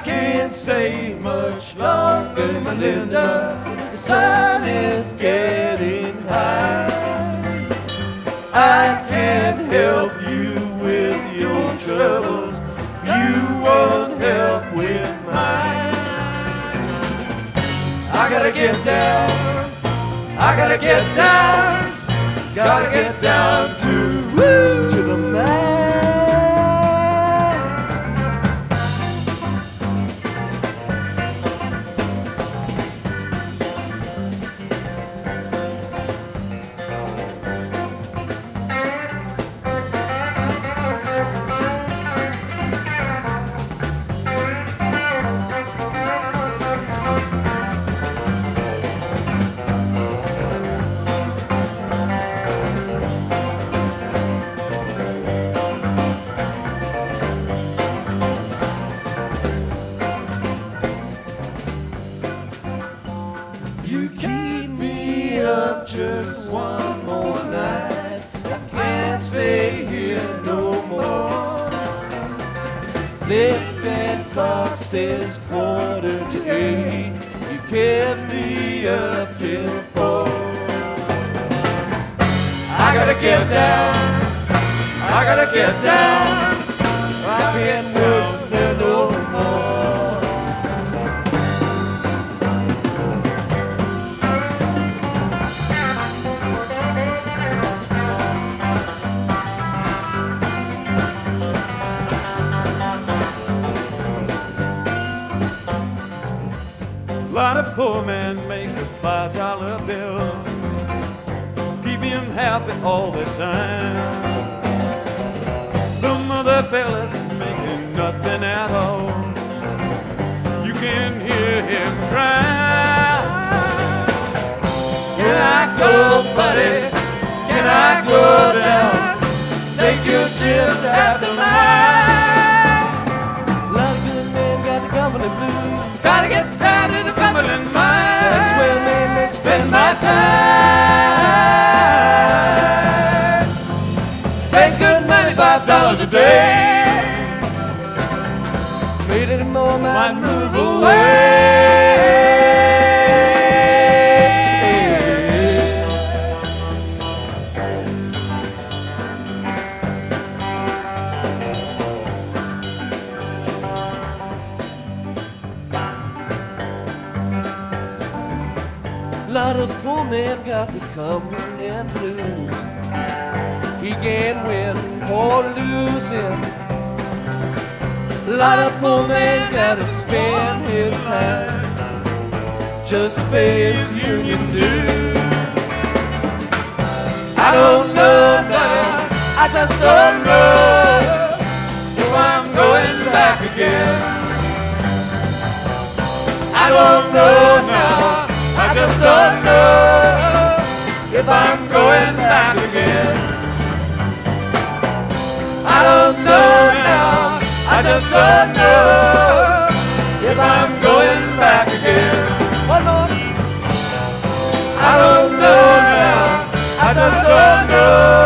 can't stay much longer, Melinda. The sun is getting high. I can't help you with your troubles. You won't help with mine. I gotta get down. I gotta get down. Gotta get down to the man. You keep me up just one more night. I can't stay here no more. That clock says 7:45. You kept me up till 4. I gotta get down. I gotta get down. I can't work there no more. A lot of poor men make a $5 bill, keep him happy all the time. Some other fellas making nothing at all, you can hear him cry. Can I go, buddy? Can I go down? Take your shift after mine. A lot of good men got the Cumberland blues. Gotta get down to the Cumberland mine. That's where they spend my time. Make good money, $5 a day. Made any more, might move away. A lot of poor men got the Cumberland blues. He can't win or lose him. A lot of poor men gotta spend his time just to pay his union dues. I don't know now, I just don't know if I'm going back again. I don't know now, I just don't know if I'm going back again. I don't know now, I just don't know if I'm going back again. One more. I don't know now, I just don't know.